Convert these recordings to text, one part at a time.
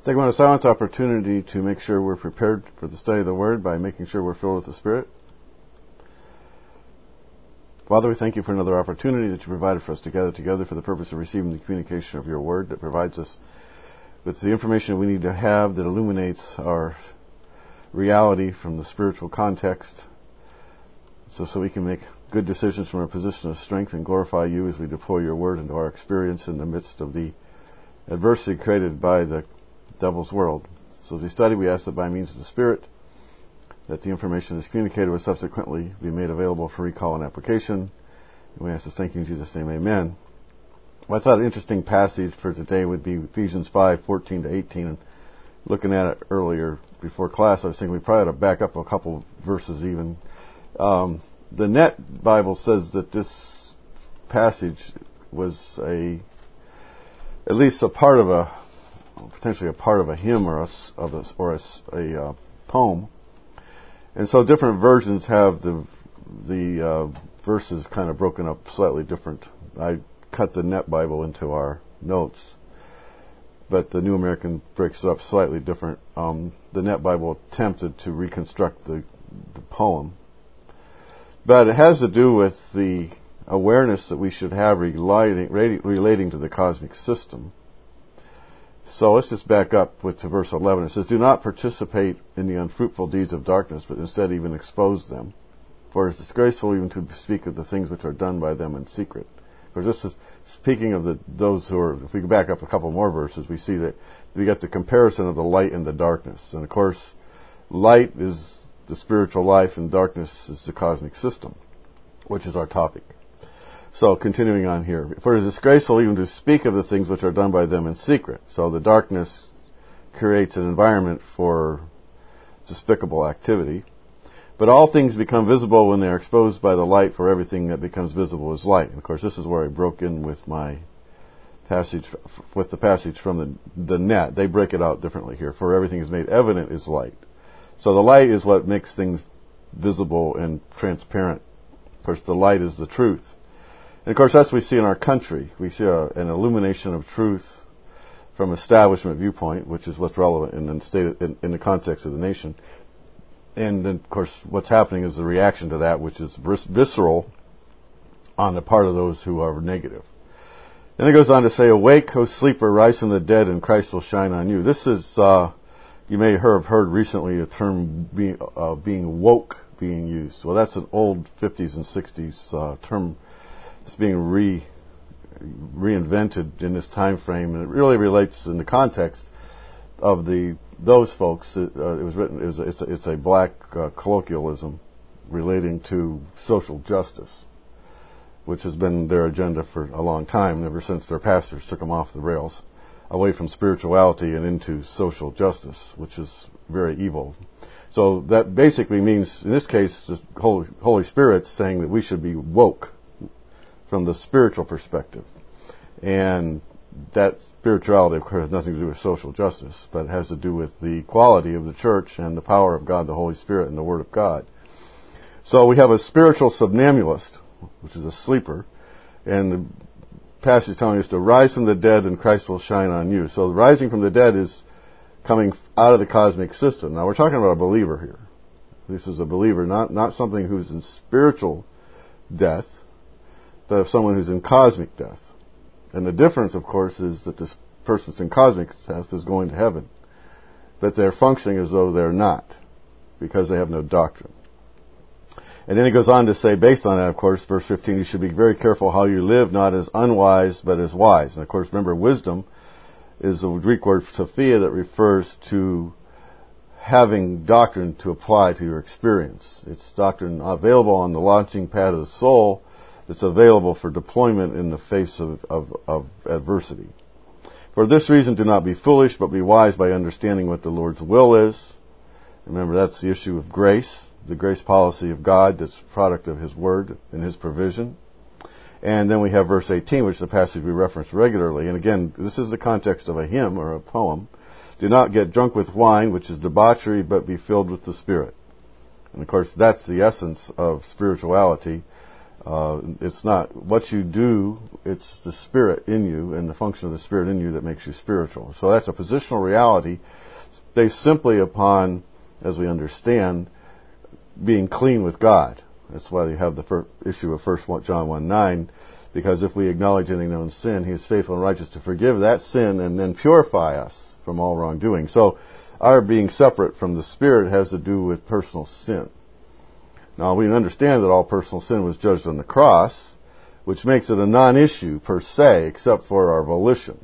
Take one of silence opportunity to make sure we're prepared for the study of the Word by making sure we're filled with the Spirit. Father, we thank you for another opportunity that you provided for us to gather together for the purpose of receiving the communication of your Word that provides us with the information we need to have that illuminates our reality from the spiritual context so we can make good decisions from a position of strength and glorify you as we deploy your Word into our experience in the midst of the adversity created by the devil's world. So as we study, we ask that by means of the Spirit, that the information that's communicated will subsequently be made available for recall and application. And we ask this thank you in Jesus' name, amen. Well, I thought an interesting passage for today would be Ephesians 5:14 to 18. And looking at it earlier before class, I was thinking we probably ought to back up a couple verses even. The Net Bible says that this passage was at least a part of potentially a part of a hymn or a poem, and so different versions have the verses kind of broken up slightly different. I cut the Net Bible into our notes, but the New American breaks it up slightly different. The Net Bible attempted to reconstruct the poem, but it has to do with the awareness that we should have relating to the cosmic system. So let's just back up to verse 11. It says, "Do not participate in the unfruitful deeds of darkness, but instead even expose them. For it is disgraceful even to speak of the things which are done by them in secret." Of course, this is speaking of those who are, if we go back up a couple more verses, we see that we get the comparison of the light and the darkness. And of course, light is the spiritual life and darkness is the cosmic system, which is our topic. So, continuing on here. "For it is disgraceful even to speak of the things which are done by them in secret." So the darkness creates an environment for despicable activity. "But all things become visible when they are exposed by the light, for everything that becomes visible is light." And of course, this is where I broke in with my passage, with the passage from the Net. They break it out differently here. "For everything is made evident is light." So the light is what makes things visible and transparent. Of course, the light is the truth. And of course, that's what we see in our country. We see an illumination of truth from establishment viewpoint, which is what's relevant in the context of the nation. And then, of course, what's happening is the reaction to that, which is visceral on the part of those who are negative. Then it goes on to say, "Awake, O sleeper, rise from the dead, and Christ will shine on you." This is, you may have heard recently a term being woke being used. Well, that's an old 50s and 60s term. It's being reinvented in this time frame, and it really relates in the context of those folks. It's a black colloquialism relating to social justice, which has been their agenda for a long time, ever since their pastors took them off the rails, away from spirituality and into social justice, which is very evil. So that basically means, in this case, the Holy Spirit saying that we should be woke from the spiritual perspective. And that spirituality, of course, has nothing to do with social justice, but it has to do with the quality of the church and the power of God, the Holy Spirit, and the Word of God. So we have a spiritual somnambulist, which is a sleeper, and the passage is telling us to rise from the dead and Christ will shine on you. So rising from the dead is coming out of the cosmic system. Now we're talking about a believer here. This is a believer, not something who's in spiritual death, but of someone who's in cosmic death. And the difference, of course, is that this person's in cosmic death is going to heaven, but they're functioning as though they're not, because they have no doctrine. And then he goes on to say, based on that, of course, verse 15, "You should be very careful how you live, not as unwise, but as wise." And of course, remember, wisdom is the Greek word Sophia that refers to having doctrine to apply to your experience. It's doctrine available on the launching pad of the soul, that's available for deployment in the face of adversity. "For this reason, do not be foolish, but be wise by understanding what the Lord's will is." Remember, that's the issue of grace, the grace policy of God that's a product of His Word and His provision. And then we have verse 18, which is the passage we reference regularly. And again, this is the context of a hymn or a poem. "Do not get drunk with wine, which is debauchery, but be filled with the Spirit." And of course, that's the essence of spirituality. It's not what you do, it's the Spirit in you and the function of the Spirit in you that makes you spiritual. So that's a positional reality based simply upon, as we understand, being clean with God. That's why you have the issue of 1 John 1:9, because if we acknowledge any known sin, He is faithful and righteous to forgive that sin and then purify us from all wrongdoing. So our being separate from the Spirit has to do with personal sin. Now, we understand that all personal sin was judged on the cross, which makes it a non-issue per se, except for our volition.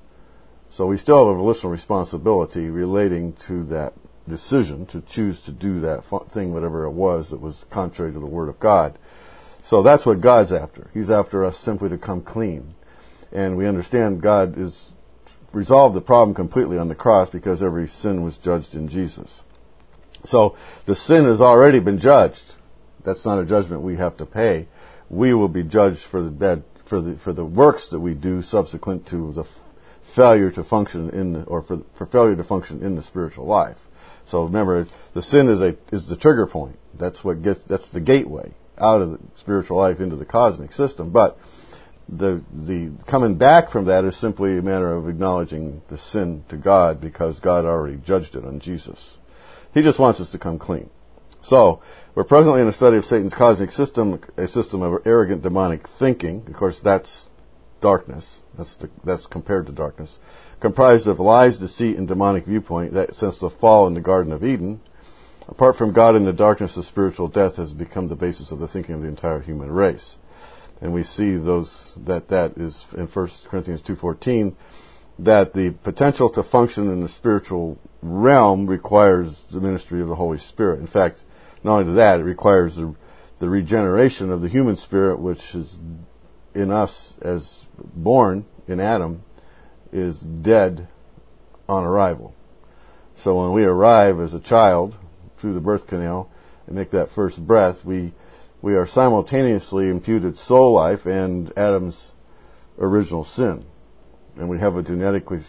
So we still have a volitional responsibility relating to that decision to choose to do that thing, whatever it was that was contrary to the Word of God. So that's what God's after. He's after us simply to come clean. And we understand God has resolved the problem completely on the cross because every sin was judged in Jesus. So the sin has already been judged. That's not a judgment we have to pay. We will be judged for the works that we do subsequent to the failure to function for failure to function in the spiritual life. So remember, the sin is the trigger point. That's the gateway out of the spiritual life into the cosmic system. But the coming back from that is simply a matter of acknowledging the sin to God because God already judged it on Jesus. He just wants us to come clean. So, we're presently in a study of Satan's cosmic system, a system of arrogant demonic thinking. Of course, that's darkness. That's compared to darkness. Comprised of lies, deceit, and demonic viewpoint that since the fall in the Garden of Eden, apart from God in the darkness of spiritual death has become the basis of the thinking of the entire human race. And we see that is in 1 Corinthians 2:14, that the potential to function in the spiritual realm requires the ministry of the Holy Spirit. In fact, not only that, it requires the regeneration of the human spirit, which is in us as born in Adam, is dead on arrival. So when we arrive as a child through the birth canal and make that first breath, we are simultaneously imputed soul life and Adam's original sin. And we have a genetically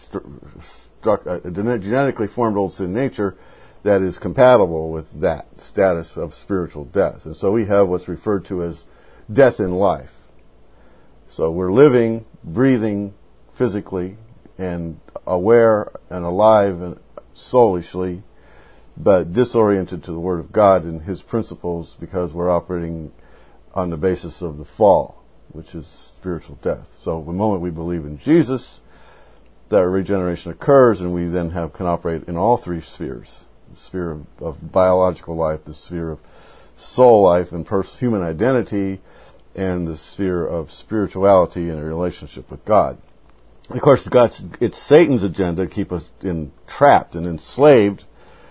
formed old sin nature that is compatible with that status of spiritual death. And so we have what's referred to as death in life. So we're living, breathing physically, and aware and alive and soulishly, but disoriented to the Word of God and His principles because we're operating on the basis of the fall, which is spiritual death. So the moment we believe in Jesus, that regeneration occurs, and we then can operate in all three spheres: the sphere of biological life, the sphere of soul life and human identity, and the sphere of spirituality and a relationship with God. And of course, it's Satan's agenda to keep us trapped and enslaved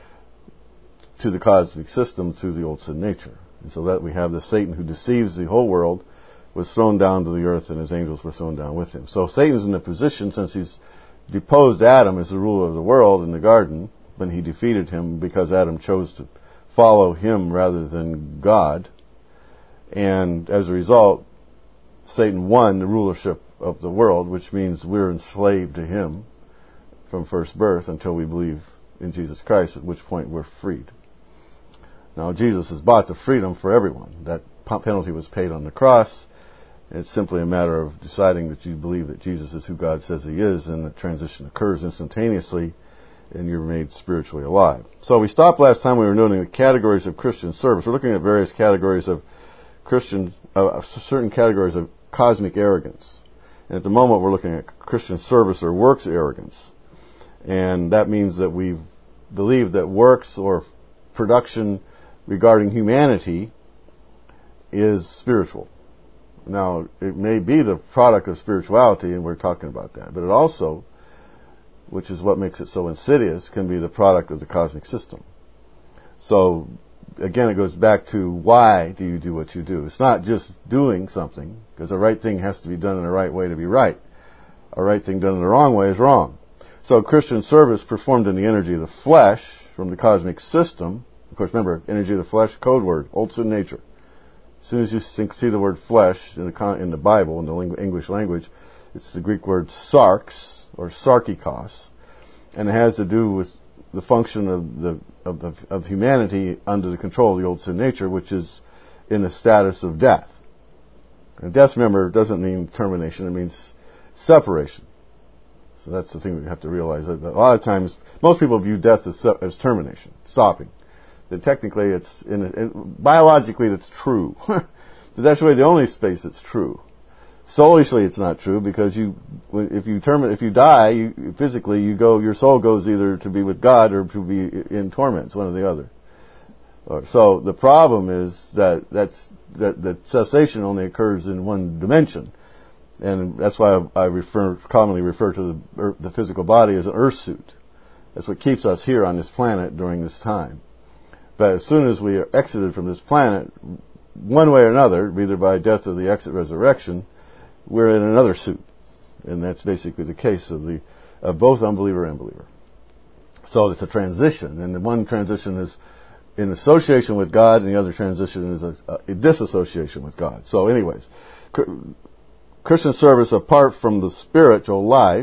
to the cosmic system through the old sin nature. And so that we have the Satan who deceives the whole world, was thrown down to the earth, and his angels were thrown down with him. So Satan's in a position, since he's deposed Adam as the ruler of the world in the garden, when he defeated him because Adam chose to follow him rather than God. And as a result, Satan won the rulership of the world, which means we're enslaved to him from first birth until we believe in Jesus Christ, at which point we're freed. Now, Jesus has bought the freedom for everyone. That penalty was paid on the cross. It's simply a matter of deciding that you believe that Jesus is who God says He is, and the transition occurs instantaneously, and you're made spiritually alive. So we stopped last time. We were noting the categories of Christian service. We're looking at various categories of certain categories of cosmic arrogance. And at the moment, we're looking at Christian service or works arrogance. And that means that we believe that works or production regarding humanity is spiritual. Now, it may be the product of spirituality, and we're talking about that, but it also, which is what makes it so insidious, can be the product of the cosmic system. So, again, it goes back to why do you do what you do? It's not just doing something, because the right thing has to be done in the right way to be right. A right thing done in the wrong way is wrong. So Christian service performed in the energy of the flesh from the cosmic system. Of course, remember, energy of the flesh, code word, old sin nature. As soon as you see the word flesh in the Bible, in the English language, it's the Greek word sarx, or sarkikos, and it has to do with the function of humanity under the control of the old sin nature, which is in a status of death. And death, remember, doesn't mean termination. It means separation. So that's the thing we have to realize. That a lot of times, most people view death as termination, stopping. That technically, biologically, it's true. But that's really the only space it's true. Soulishly, it's not true, because if you die, physically, your soul goes either to be with God or to be in torment. It's one or the other. So the problem is that cessation only occurs in one dimension, and that's why I commonly refer to the physical body as an earth suit. That's what keeps us here on this planet during this time. But as soon as we are exited from this planet, one way or another, either by death or the exit resurrection, we're in another suit, and that's basically the case of both unbeliever and believer. So it's a transition, and the one transition is in association with God, and the other transition is a disassociation with God. So anyways, Christian service apart from the spiritual life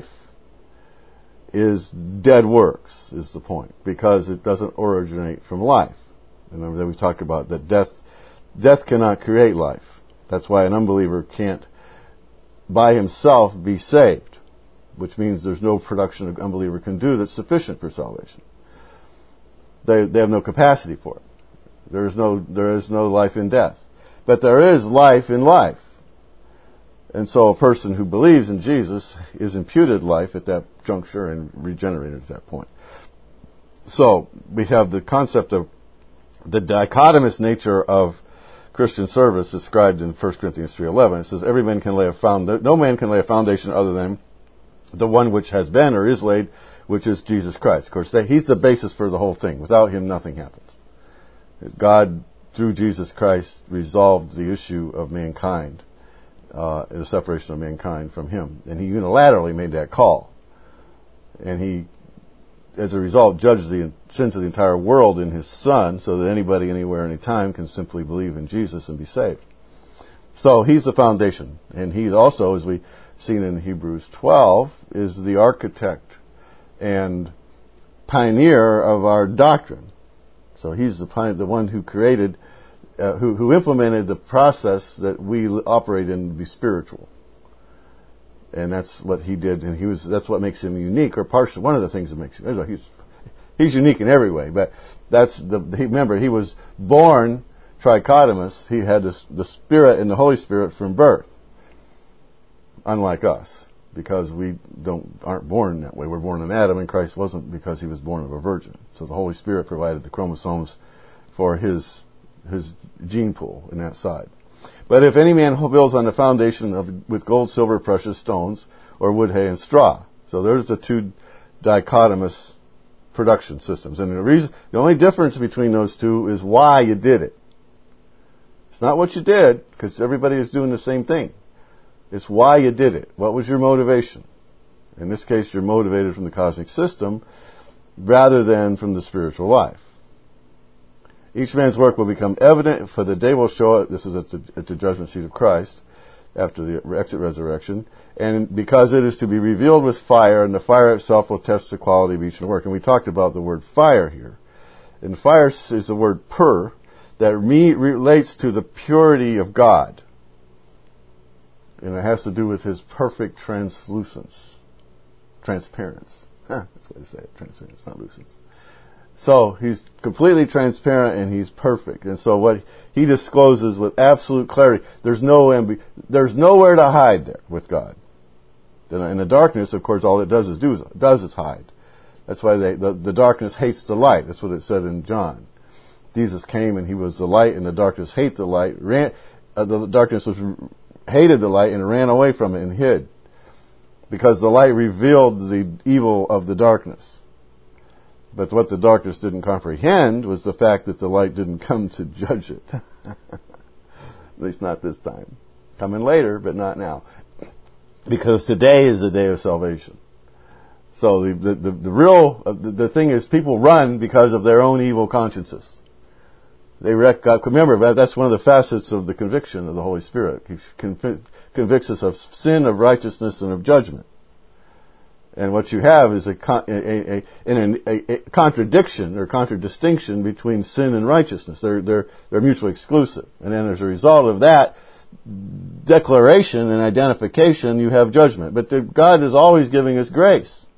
is dead works, is the point, because it doesn't originate from life. Remember that we talked about that death cannot create life. That's why an unbeliever can't by himself be saved, which means there's no production an unbeliever can do that's sufficient for salvation. They have no capacity for it. There is no life in death. But there is life in life. And so a person who believes in Jesus is imputed life at that juncture and regenerated at that point. So we have the concept of the dichotomous nature of Christian service described in 1 Corinthians 3:11. It says, no man can lay a foundation other than the one which has been or is laid, which is Jesus Christ. Of course, He's the basis for the whole thing. Without Him, nothing happens. God, through Jesus Christ, resolved the issue of mankind, the separation of mankind from Him. And He unilaterally made that call. And He, as a result, judged the sins of the entire world in His Son, so that anybody, anywhere, anytime can simply believe in Jesus and be saved. So He's the foundation. And He also, as we've seen in Hebrews 12, is the architect and pioneer of our doctrine. So He's the one who created, who implemented the process that we operate in to be spiritual. And that's what He did, and that's what makes Him unique, or partially one of the things that makes Him. He's unique in every way, but remember, He was born trichotomous. He had the Spirit and the Holy Spirit from birth, unlike us, because we aren't born that way. We're born in Adam, and Christ wasn't, because He was born of a virgin. So the Holy Spirit provided the chromosomes for His gene pool in that side. But if any man builds on the foundation with gold, silver, precious stones, or wood, hay, and straw. So there's the two dichotomous production systems. And the only difference between those two is why you did it. It's not what you did, because everybody is doing the same thing. It's why you did it. What was your motivation? In this case, you're motivated from the cosmic system rather than from the spiritual life. Each man's work will become evident, for the day will show it. This is at the judgment seat of Christ, after the exit resurrection. And because it is to be revealed with fire, and the fire itself will test the quality of each work. And we talked about the word fire here. And fire is the word pur, that relates to the purity of God. And it has to do with His perfect transparence. That's the way to say it, transparence, not lucence. So He's completely transparent and He's perfect. And so what He discloses with absolute clarity, there's nowhere to hide there with God. In the darkness, of course, all it does is hide. That's why the darkness hates the light. That's what it said in John. Jesus came and He was the light, and the darkness hated the light. The darkness hated the light and ran away from it and hid, because the light revealed the evil of the darkness. But what the darkness didn't comprehend was the fact that the light didn't come to judge it. At least not this time. Coming later, but not now. Because today is the day of salvation. So the thing is, people run because of their own evil consciences. Remember, that's one of the facets of the conviction of the Holy Spirit. He convicts us of sin, of righteousness, and of judgment. And what you have is a contradiction or contradistinction between sin and righteousness. They're mutually exclusive. And then as a result of that, declaration and identification, you have judgment. But God is always giving us grace.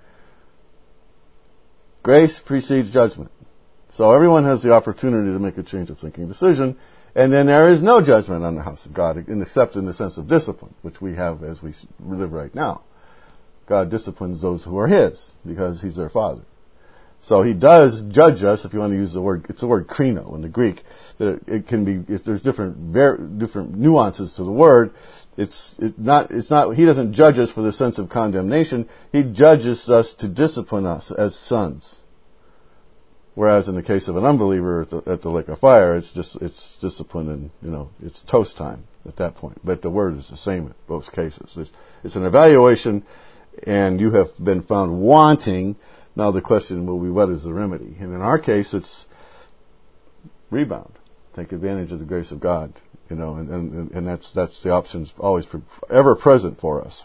Grace precedes judgment. So everyone has the opportunity to make a change of thinking decision, and then there is no judgment on the house of God, except in the sense of discipline, which we have as we live right now. God disciplines those who are His, because He's their Father. So He does judge us, if you want to use the word, it's the word krino in the Greek, that it can be, there's different nuances to the word. It's not, He doesn't judge us for the sense of condemnation. He judges us to discipline us as sons. Whereas in the case of an unbeliever at the lake of fire, it's discipline and, it's toast time at that point. But the word is the same in both cases. It's an evaluation, and you have been found wanting. Now the question will be, what is the remedy? And in our case, it's rebound. Take advantage of the grace of God, and that's the options always ever present for us.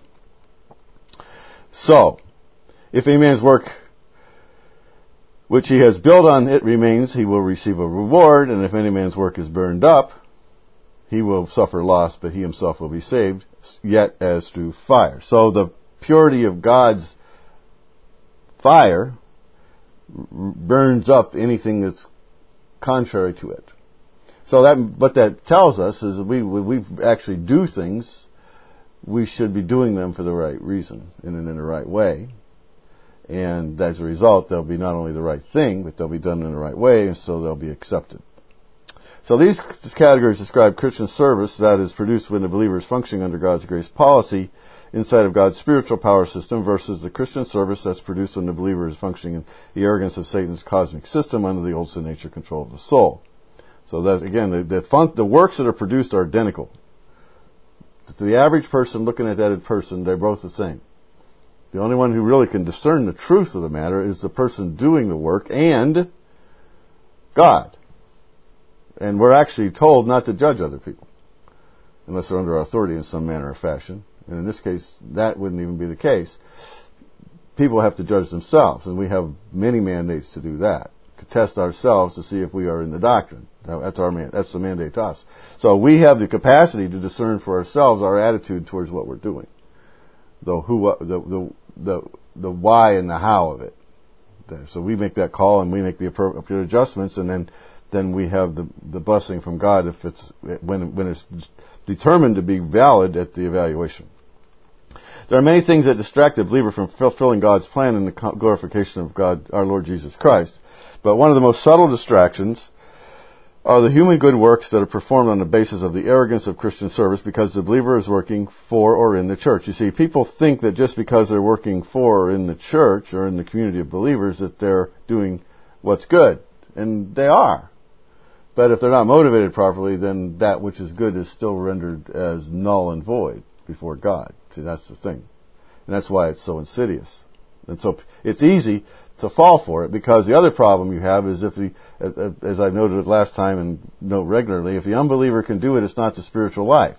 So, if a man's work which he has built on it remains, he will receive a reward, and if any man's work is burned up, he will suffer loss, but he himself will be saved, yet as through fire. So the purity of God's fire burns up anything that's contrary to it. So what that tells us is that when we actually do things, we should be doing them for the right reason and in the right way. And as a result, they'll be not only the right thing, but they'll be done in the right way, and so they'll be accepted. So these categories describe Christian service that is produced when the believer is functioning under God's grace policy inside of God's spiritual power system versus the Christian service that's produced when the believer is functioning in the arrogance of Satan's cosmic system under the old sin nature control of the soul. So that, again, the works that are produced are identical. To the average person looking at that person, they're both the same. The only one who really can discern the truth of the matter is the person doing the work and God. And we're actually told not to judge other people unless they're under our authority in some manner or fashion. And in this case, that wouldn't even be the case. People have to judge themselves, and we have many mandates to do that, to test ourselves to see if we are in the doctrine. That's the mandate to us. So we have the capacity to discern for ourselves our attitude towards what we're doing. The why and the how of it. So we make that call and we make the appropriate adjustments, and then we have the blessing from God if it's when it's determined to be valid at the evaluation. There are many things that distract the believer from fulfilling God's plan in the glorification of God, our Lord Jesus Christ. But one of the most subtle distractions are the human good works that are performed on the basis of the arrogance of Christian service because the believer is working for or in the church. You see, people think that just because they're working for or in the church or in the community of believers that they're doing what's good. And they are. But if they're not motivated properly, then that which is good is still rendered as null and void before God. See, that's the thing. And that's why it's so insidious. And so it's easy to fall for it, because the other problem you have is as I noted last time and note regularly, if the unbeliever can do it, it's not the spiritual life.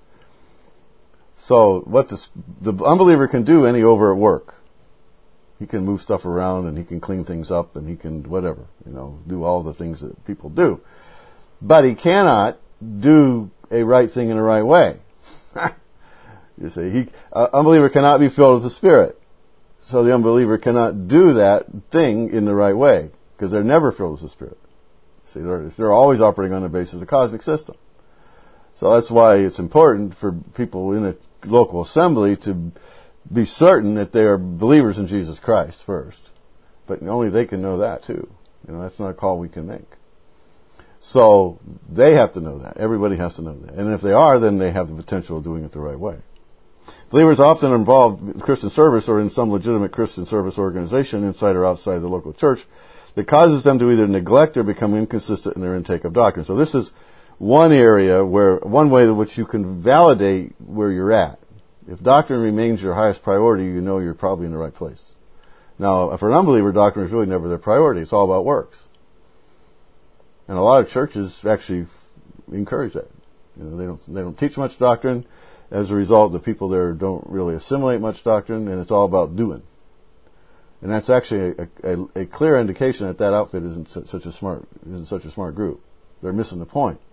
So what the unbeliever can do any overt work. He can move stuff around and he can clean things up and he can whatever, do all the things that people do. But he cannot do a right thing in a right way. You see, unbeliever cannot be filled with the Spirit. So the unbeliever cannot do that thing in the right way, because they're never filled with the Spirit. See, they're always operating on the basis of the cosmic system. So that's why it's important for people in a local assembly to be certain that they are believers in Jesus Christ first. But only they can know that too. That's not a call we can make. So they have to know that. Everybody has to know that. And if they are, then they have the potential of doing it the right way. Believers often involved in Christian service or in some legitimate Christian service organization inside or outside the local church that causes them to either neglect or become inconsistent in their intake of doctrine. So this is one area one way in which you can validate where you're at. If doctrine remains your highest priority, you're probably in the right place. Now, for an unbeliever, doctrine is really never their priority. It's all about works. And a lot of churches actually encourage that. They don't teach much doctrine. As a result, the people there don't really assimilate much doctrine, and it's all about doing. And that's actually a clear indication that outfit isn't such a smart group. They're missing the point.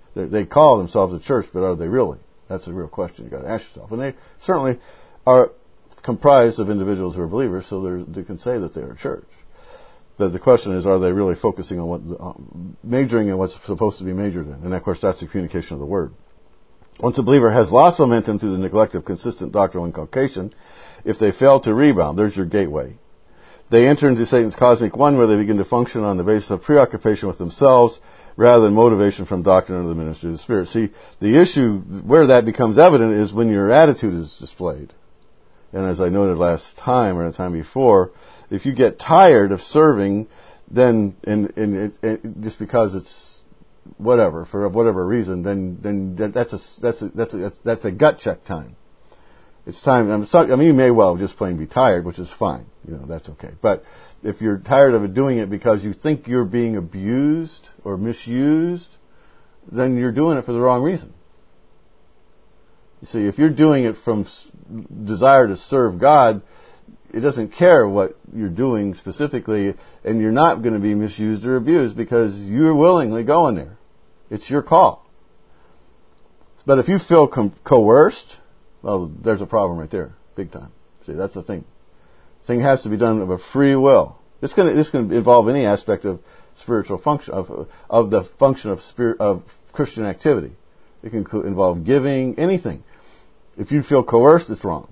They call themselves a church, but are they really? That's a real question you got to ask yourself. And they certainly are comprised of individuals who are believers, so they can say that they're a church. But the question is, are they really focusing on majoring in what's supposed to be majored in? And of course, that's the communication of the Word. Once a believer has lost momentum through the neglect of consistent doctrinal inculcation, if they fail to rebound, there's your gateway. They enter into Satan's cosmic one, where they begin to function on the basis of preoccupation with themselves rather than motivation from doctrine or the ministry of the Spirit. See, the issue where that becomes evident is when your attitude is displayed. And as I noted last time or the time before, if you get tired of serving, then just because it's whatever, for whatever reason, then that's a gut check time. It's time. You may well just plain be tired, which is fine. That's okay. But if you're tired of doing it because you think you're being abused or misused, then you're doing it for the wrong reason. You see, if you're doing it from desire to serve God, it doesn't care what you're doing specifically, and you're not going to be misused or abused because you're willingly going there. It's your call. But if you feel coerced, well, there's a problem right there, big time. See, that's the thing. The thing has to be done of a free will. This can involve any aspect of spiritual function, of the function of Christian activity. It can involve giving, anything. If you feel coerced, it's wrong.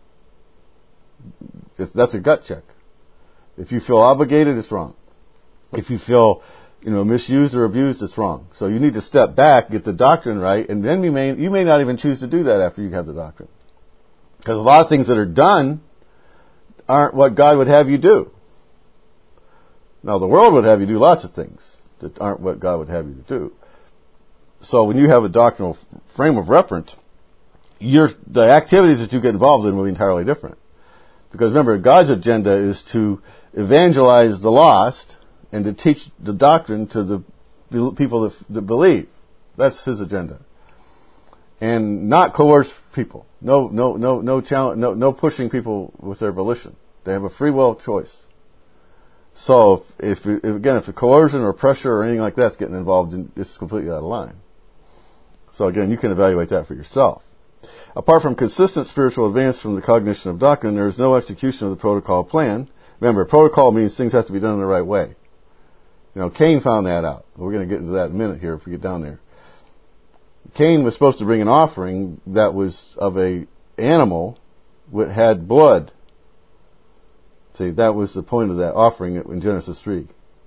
That's a gut check. If you feel obligated, it's wrong. If you feel, misused or abused, it's wrong. So you need to step back, get the doctrine right, and then you may not even choose to do that after you have the doctrine. Because a lot of things that are done aren't what God would have you do. Now, the world would have you do lots of things that aren't what God would have you to do. So when you have a doctrinal frame of reference, the activities that you get involved in will be entirely different. Because remember, God's agenda is to evangelize the lost and to teach the doctrine to the people that believe. That's His agenda. And not coerce people. No challenge, no pushing people with their volition. They have a free will choice. So if the coercion or pressure or anything like that's getting involved, it's completely out of line. So again, you can evaluate that for yourself. Apart from consistent spiritual advance from the cognition of doctrine, there is no execution of the protocol plan. Remember, protocol means things have to be done in the right way. Cain found that out. We're going to get into that in a minute here if we get down there. Cain was supposed to bring an offering that was of a animal that had blood. See, that was the point of that offering in Genesis 3.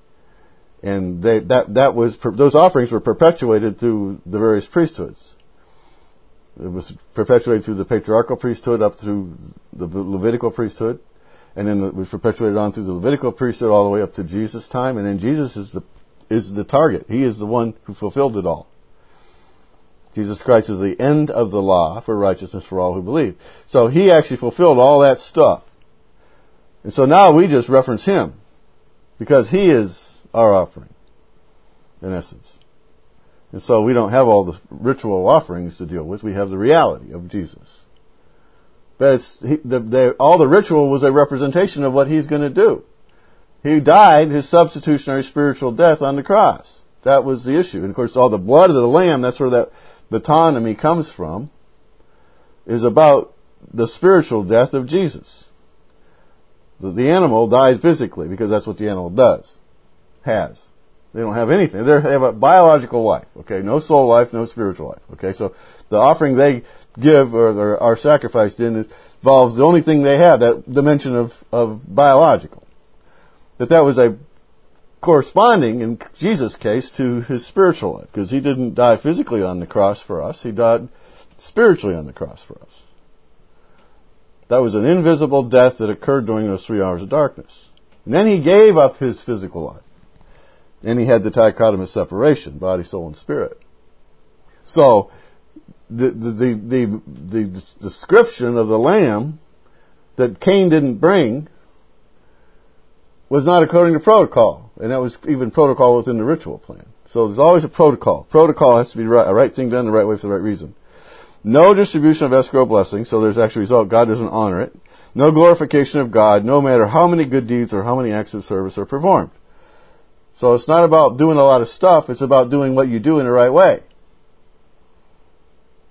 And those offerings were perpetuated through the various priesthoods. It was perpetuated through the patriarchal priesthood up through the Levitical priesthood, and then it was perpetuated on through the Levitical priesthood all the way up to Jesus' time, and then Jesus is the target. He is the one who fulfilled it all. Jesus Christ is the end of the law for righteousness for all who believe. So He actually fulfilled all that stuff. And so now we just reference Him, because He is our offering, in essence. And so we don't have all the ritual offerings to deal with. We have the reality of Jesus. But all the ritual was a representation of what He's going to do. He died His substitutionary spiritual death on the cross. That was the issue. And of course, all the blood of the Lamb, that's where that metonymy comes from, is about the spiritual death of Jesus. The animal died physically because that's what the animal has. They don't have anything. They have a biological life, okay? No soul life, no spiritual life, okay? So the offering they give or are sacrificed in involves the only thing they have, that dimension of biological. That was a corresponding, in Jesus' case, to His spiritual life, because He didn't die physically on the cross for us. He died spiritually on the cross for us. That was an invisible death that occurred during those 3 hours of darkness. And then He gave up His physical life. And He had the dichotomous separation, body, soul, and spirit. So, the description of the lamb that Cain didn't bring was not according to protocol. And that was even protocol within the ritual plan. So there's always a protocol. Protocol has to be a right thing done the right way for the right reason. No distribution of escrow blessing, so there's actually a result. God doesn't honor it. No glorification of God, no matter how many good deeds or how many acts of service are performed. So it's not about doing a lot of stuff, it's about doing what you do in the right way.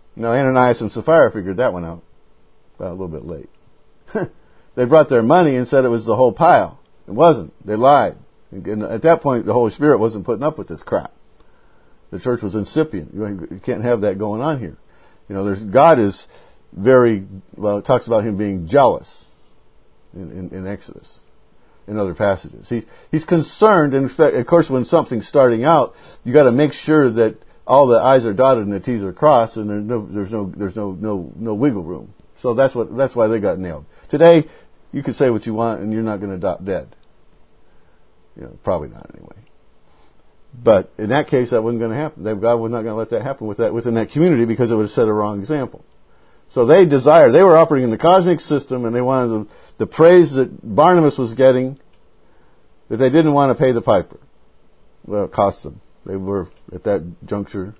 Now, Ananias and Sapphira figured that one out. Well, a little bit late. They brought their money and said it was the whole pile. It wasn't. They lied. And at that point, the Holy Spirit wasn't putting up with this crap. The church was incipient. You can't have that going on here. God is very, it talks about him being jealous in Exodus, in other passages. He's concerned, and in fact, of course, when something's starting out, you got to make sure that all the I's are dotted and the T's are crossed, and there's no wiggle room. So that's why they got nailed. Today, you can say what you want, and you're not going to drop dead. Probably not anyway. But in that case, that wasn't going to happen. God was not going to let that happen within that community, because it would have set a wrong example. So they were operating in the cosmic system, and they wanted the praise that Barnabas was getting, that they didn't want to pay the piper. Well, it cost them. They were, at that juncture,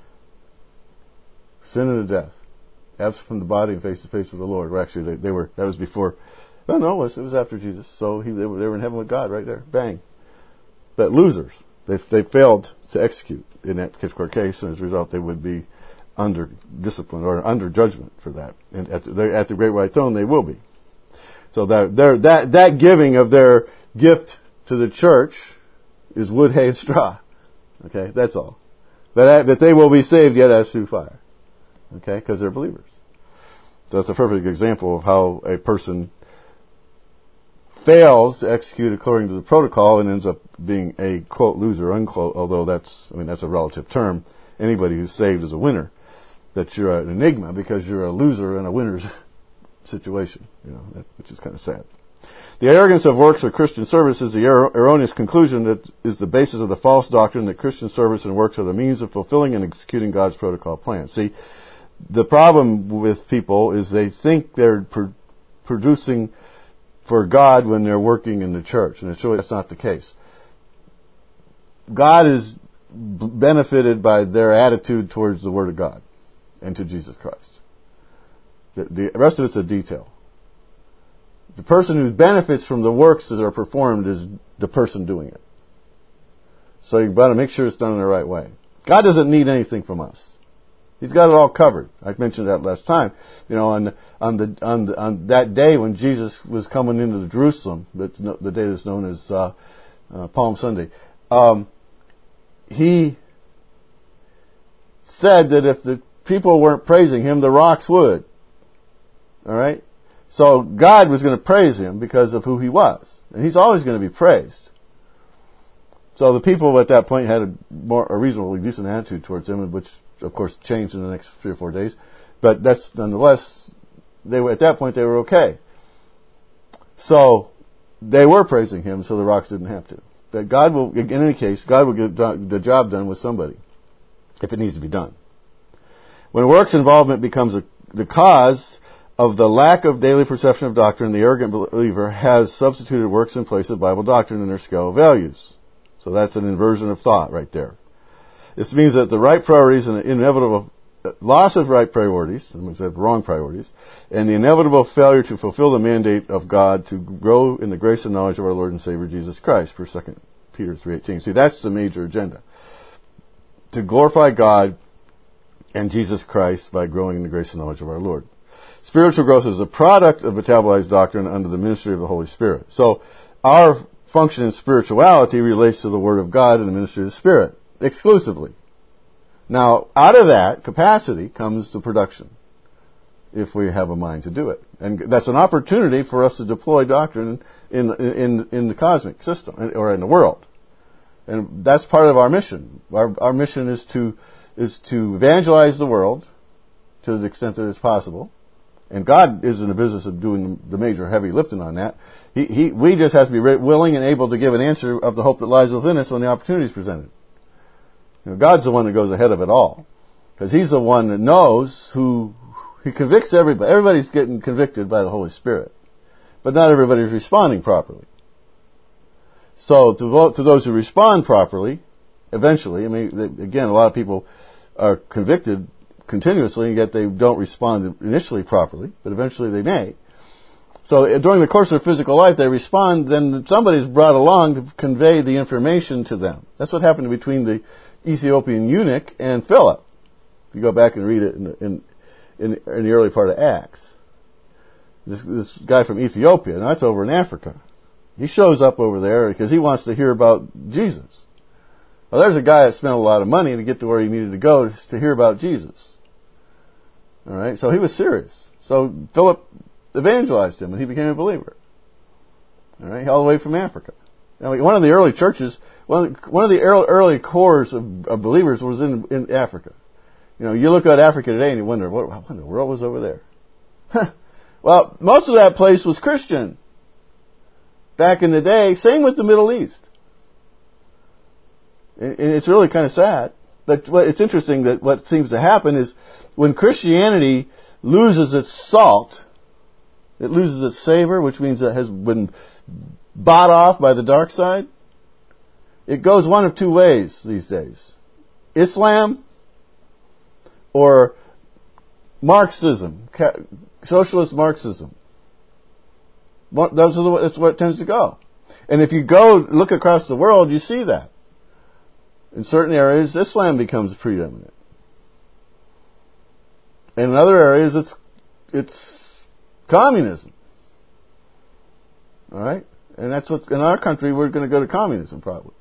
sin unto death. Absent from the body and face to face with the Lord. Well, actually, that was before. Oh, no, it was after Jesus. So they were in heaven with God right there. Bang. But losers. They failed to execute in that particular case, and as a result, they would be under discipline or under judgment for that. And at the great white throne, they will be. So that giving of their gift to the church is wood, hay, and straw. Okay, that's all. But they will be saved yet as through fire. Okay, because they're believers. So that's a perfect example of how a person fails to execute according to the protocol and ends up being a, quote, loser, unquote, although that's a relative term. Anybody who's saved is a winner. That you're an enigma because you're a loser in a winner's situation, which is kind of sad. The arrogance of works or Christian service is the erroneous conclusion that is the basis of the false doctrine that Christian service and works are the means of fulfilling and executing God's protocol plan. See, the problem with people is they think they're producing for God when they're working in the church, and that's not the case. God is benefited by their attitude towards the Word of God and to Jesus Christ. The rest of it's a detail. The person who benefits from the works that are performed is the person doing it. So you've got to make sure it's done in the right way. God doesn't need anything from us. He's got it all covered. I mentioned that last time. On that day when Jesus was coming into Jerusalem, the day that's known as Palm Sunday, he said that if the people weren't praising him, the rocks would. All right? So God was going to praise him because of who he was. And he's always going to be praised. So the people at that point had a reasonably decent attitude towards him, which of course changed in the next 3 or 4 days. But that's nonetheless, at that point they were okay. So they were praising him, so the rocks didn't have to. But God will, in any case, God will get the job done with somebody if it needs to be done. When works involvement becomes the cause of the lack of daily perception of doctrine, the arrogant believer has substituted works in place of Bible doctrine in their scale of values. So that's an inversion of thought right there. This means that the right priorities and the inevitable loss of right priorities, wrong priorities, and the inevitable failure to fulfill the mandate of God to grow in the grace and knowledge of our Lord and Savior Jesus Christ, per 2 Peter 3:18. See, that's the major agenda. To glorify God and Jesus Christ by growing in the grace and knowledge of our Lord. Spiritual growth is a product of metabolized doctrine under the ministry of the Holy Spirit. So our function in spirituality relates to the Word of God and the ministry of the Spirit, exclusively. Now, out of that capacity comes the production, if we have a mind to do it. And that's an opportunity for us to deploy doctrine in the cosmic system, or in the world. And that's part of our mission. Our mission is to evangelize the world to the extent that it's possible. And God is in the business of doing the major heavy lifting on that. We just have to be willing and able to give an answer of the hope that lies within us when the opportunity is presented. God's the one that goes ahead of it all. Because He's the one that knows He convicts everybody. Everybody's getting convicted by the Holy Spirit. But not everybody's responding properly. So to those who respond properly, eventually, again, a lot of people are convicted continuously, and yet they don't respond initially properly, but eventually they may. So during the course of their physical life, they respond, then somebody's brought along to convey the information to them. That's what happened between the Ethiopian eunuch and Philip. If you go back and read it in the early part of Acts. This guy from Ethiopia, now that's over in Africa. He shows up over there because he wants to hear about Jesus. Well, there's a guy that spent a lot of money to get to where he needed to go to hear about Jesus. All right, so he was serious. So Philip evangelized him, and he became a believer. All right, all the way from Africa. Now, one of the early churches, one of the early cores of believers was in Africa. You know, you look at Africa today and you wonder, what in the world was over there? Well, most of that place was Christian back in the day. Same with the Middle East. And it's really kind of sad. But it's interesting that what seems to happen is when Christianity loses its salt, it loses its savor, which means it has been bought off by the dark side. It goes one of two ways these days. Islam or Marxism, socialist Marxism. That's where it tends to go. And if you go look across the world, you see that. In certain areas, Islam becomes predominant. And in other areas, it's communism. All right? And that's what, in our country, we're going to go to communism probably.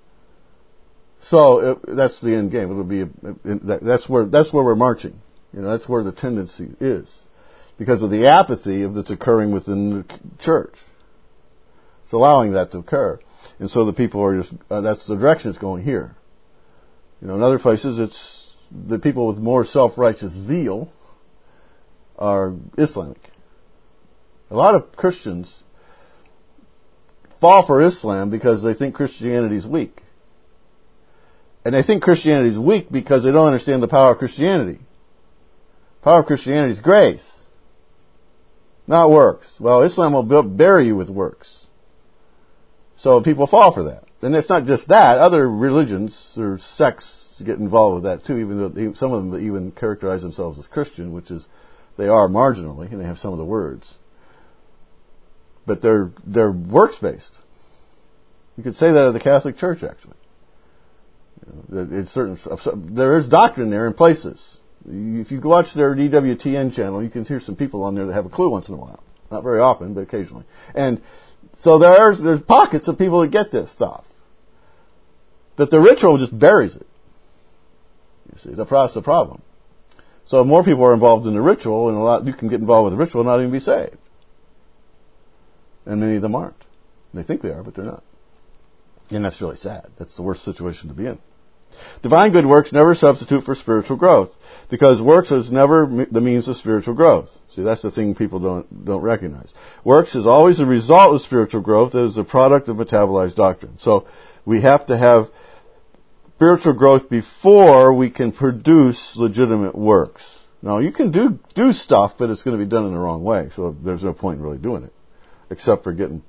So that's the end game. It'll be that's where we're marching. You know, that's where the tendency is, because of the apathy that's occurring within the church. It's allowing that to occur, and so the people are just that's the direction it's going here. You know, in other places, it's the people with more self-righteous zeal are Islamic. A lot of Christians fall for Islam because they think Christianity is weak. And they think Christianity is weak because they don't understand the power of Christianity. The power of Christianity is grace, not works. Well, Islam will bury you with works. So people fall for that. And it's not just that. Other religions or sects get involved with that too, even though some of them even characterize themselves as Christian, which is they are marginally, and they have some of the words. But they're works-based. You could say that of the Catholic Church, actually. It's certain, there is doctrine there in places. If you watch their EWTN channel, you can hear some people on there that have a clue once in a while. Not very often, but occasionally. And so there's pockets of people that get this stuff. But the ritual just buries it. You see, that's the problem. So more people are involved in the ritual, and you can get involved with the ritual and not even be saved. And many of them aren't. They think they are, but they're not. And that's really sad. That's the worst situation to be in. Divine good works never substitute for spiritual growth, because works is never the means of spiritual growth. See, that's the thing people don't recognize. Works is always a result of spiritual growth that is a product of metabolized doctrine. So we have to have spiritual growth before we can produce legitimate works. Now, you can do stuff, but it's going to be done in the wrong way, so there's no point in really doing it, except for getting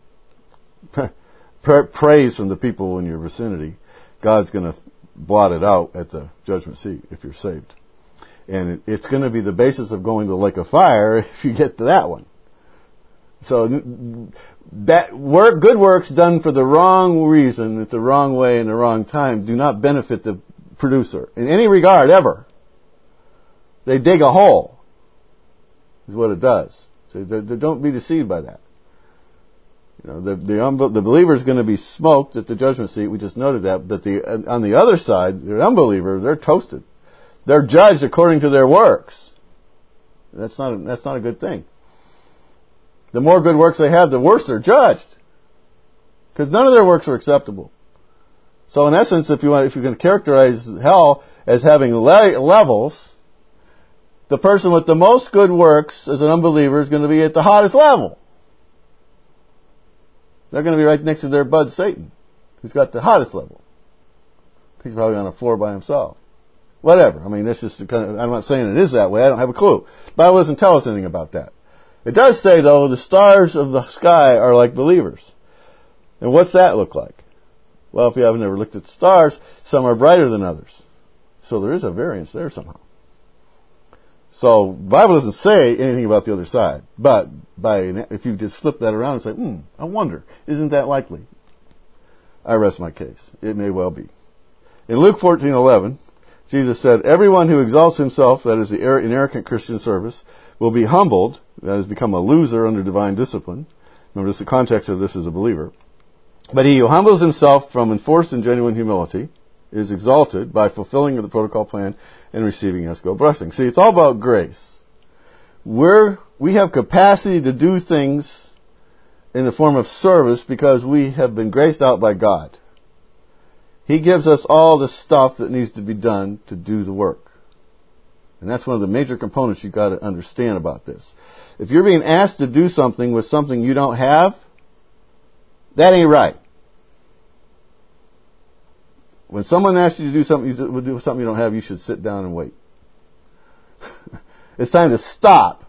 praise from the people in your vicinity. God's going to blot it out at the judgment seat if you're saved. And it's going to be the basis of going to the lake of fire if you get to that one. So good works done for the wrong reason, at the wrong way, in the wrong time, do not benefit the producer in any regard ever. They dig a hole, is what it does. So don't be deceived by that. You know, the believer is going to be smoked at the judgment seat. We just noted that. But on the other side, the unbeliever, they're toasted. They're judged according to their works. That's not a good thing. The more good works they have, the worse they're judged, because none of their works are acceptable. So, in essence, if you're going to characterize hell as having levels, the person with the most good works as an unbeliever is going to be at the hottest level. They're going to be right next to their bud Satan, who's got the hottest level. He's probably on a floor by himself. Whatever. I mean, that's just I'm not saying it is that way. I don't have a clue. The Bible doesn't tell us anything about that. It does say, though, the stars of the sky are like believers. And what's that look like? Well, if you haven't ever looked at the stars, some are brighter than others. So there is a variance there somehow. So the Bible doesn't say anything about the other side. But if you just flip that around and say, I wonder, isn't that likely? I rest my case. It may well be. In Luke 14:11, Jesus said, everyone who exalts himself, that is the arrogant Christian service, will be humbled, that has become a loser under divine discipline. Remember, the context of this is a believer. But he who humbles himself from enforced and genuine humility is exalted by fulfilling of the protocol plan and receiving esco blessing. See, it's all about grace. We have capacity to do things in the form of service because we have been graced out by God. He gives us all the stuff that needs to be done to do the work. And that's one of the major components you've got to understand about this. If you're being asked to do something with something you don't have, that ain't right. When someone asks you to do something you don't have, you should sit down and wait. It's time to stop.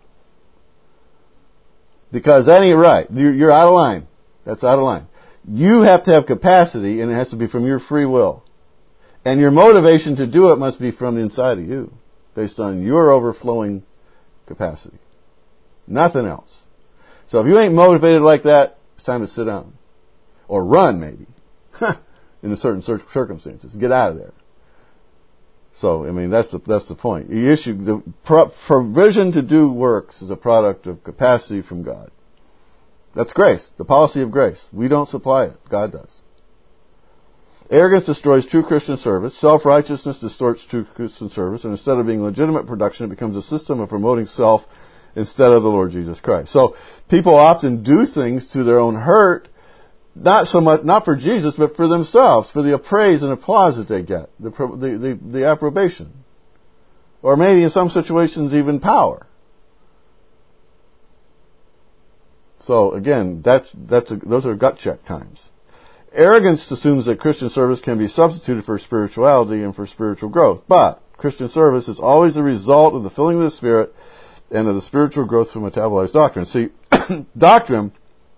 Because that ain't right. You're out of line. That's out of line. You have to have capacity, and it has to be from your free will. And your motivation to do it must be from inside of you, based on your overflowing capacity. Nothing else. So if you ain't motivated like that, it's time to sit down. Or run, maybe. In a certain circumstances. Get out of there. So, I mean, that's the point. The provision to do works is a product of capacity from God. That's grace, the policy of grace. We don't supply it. God does. Arrogance destroys true Christian service. Self-righteousness distorts true Christian service. And instead of being legitimate production, it becomes a system of promoting self instead of the Lord Jesus Christ. So, people often do things to their own hurt, not for Jesus, but for themselves, for the praise and applause that they get, the approbation, or maybe in some situations even power. So again, those are gut check times. Arrogance assumes that Christian service can be substituted for spirituality and for spiritual growth, but Christian service is always the result of the filling of the Spirit and of the spiritual growth from metabolized doctrine. See, doctrine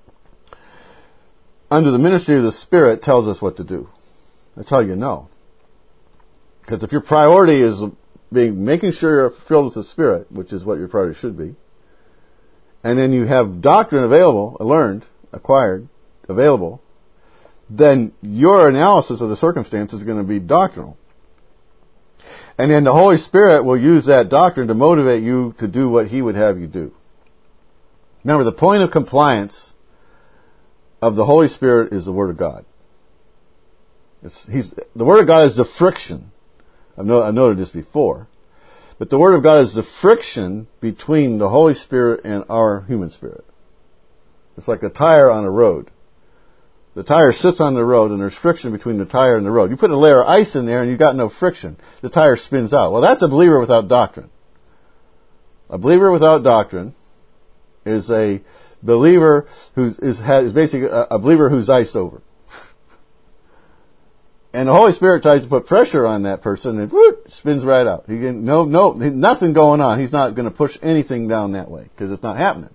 under the ministry of the Spirit tells us what to do. That's how you know. Because if your priority is making sure you're filled with the Spirit, which is what your priority should be, and then you have doctrine available, acquired, available, then your analysis of the circumstance is going to be doctrinal. And then the Holy Spirit will use that doctrine to motivate you to do what He would have you do. Remember, the point of compliance of the Holy Spirit is the Word of God. The Word of God is the friction. I've noted this before. But the Word of God is the friction between the Holy Spirit and our human spirit. It's like a tire on a road. The tire sits on the road and there's friction between the tire and the road. You put a layer of ice in there and you've got no friction. The tire spins out. Well, that's a believer without doctrine. A believer without doctrine is a believer is basically a believer who's iced over. And the Holy Spirit tries to put pressure on that person and spins right out. Nothing going on. He's not going to push anything down that way because it's not happening.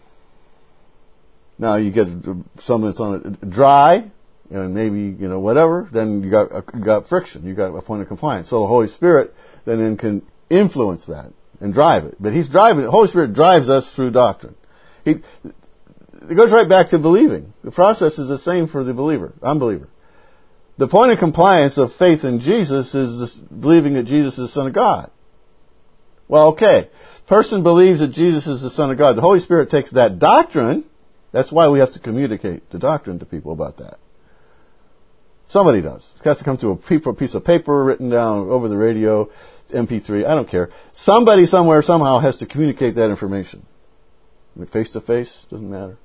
Now you get someone that's on it dry and maybe whatever. Then you got friction. You got a point of compliance. So the Holy Spirit then can influence that and drive it. But the Holy Spirit drives us through doctrine. It goes right back to believing. The process is the same for the unbeliever. The point of compliance of faith in Jesus is believing that Jesus is the Son of God. Well, okay. Person believes that Jesus is the Son of God. The Holy Spirit takes that doctrine. That's why we have to communicate the doctrine to people about that. Somebody does. It has to come to a piece of paper written down over the radio, MP3, I don't care. Somebody somewhere somehow has to communicate that information. Face to face, doesn't matter.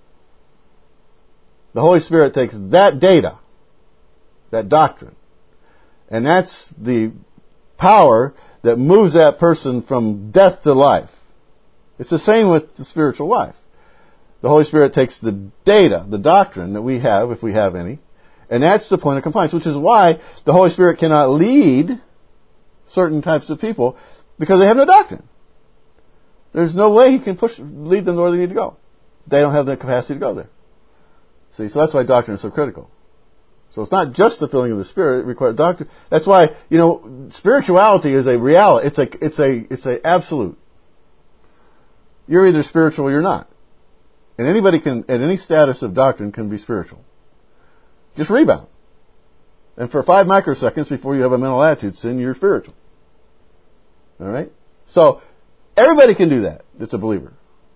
The Holy Spirit takes that data, that doctrine, and that's the power that moves that person from death to life. It's the same with the spiritual life. The Holy Spirit takes the data, the doctrine that we have, if we have any, and that's the point of compliance, which is why the Holy Spirit cannot lead certain types of people because they have no doctrine. There's no way He can lead them where they need to go. They don't have the capacity to go there. See, so that's why doctrine is so critical. So it's not just the filling of the Spirit; it requires doctrine. That's why spirituality is a reality. It's a absolute. You're either spiritual or you're not, and anybody can, at any status of doctrine, can be spiritual. Just rebound. And for 5 microseconds before you have a mental attitude sin, you're spiritual. Alright? So, everybody can do that that's a believer.